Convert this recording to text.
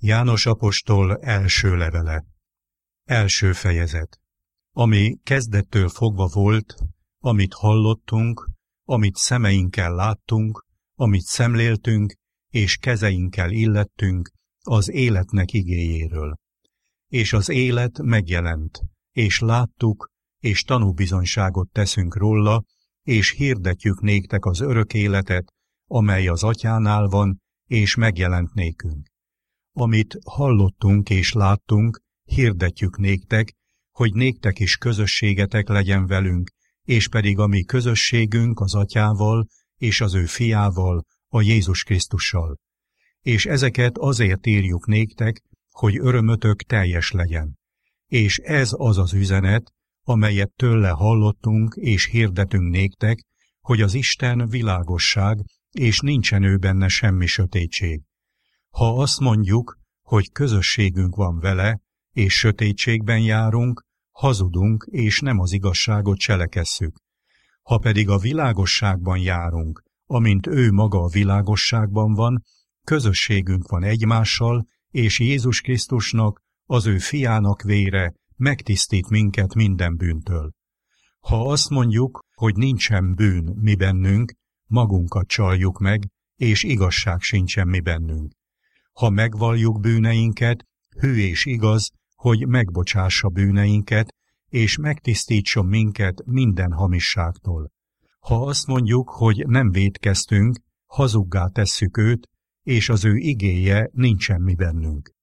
János apostol első levele. Első fejezet. Ami kezdettől fogva volt, amit hallottunk, amit szemeinkkel láttunk, amit szemléltünk, és kezeinkkel illettünk az életnek igéjéről. És az élet megjelent, és láttuk, és tanúbizonyságot teszünk róla, és hirdetjük néktek az örök életet, amely az Atyánál van, és megjelent nékünk. Amit hallottunk és láttunk, hirdetjük néktek, hogy néktek is közösségetek legyen velünk, és pedig a mi közösségünk az Atyával és az ő fiával, a Jézus Krisztussal. És ezeket azért írjuk néktek, hogy örömötök teljes legyen. És ez az az üzenet, amelyet tőle hallottunk és hirdetünk néktek, hogy az Isten világosság, és nincsen ő benne semmi sötétség. Ha azt mondjuk, hogy közösségünk van vele, és sötétségben járunk, hazudunk, és nem az igazságot cselekesszük. Ha pedig a világosságban járunk, amint ő maga a világosságban van, közösségünk van egymással, és Jézus Krisztusnak, az ő fiának vére megtisztít minket minden bűntől. Ha azt mondjuk, hogy nincsen bűn mi bennünk, magunkat csaljuk meg, és igazság sincsen mi bennünk. Ha megvalljuk bűneinket, hű és igaz, hogy megbocsássa bűneinket, és megtisztítson minket minden hamisságtól. Ha azt mondjuk, hogy nem vétkeztünk, hazuggá tesszük őt, és az ő igéje nincsen mi bennünk.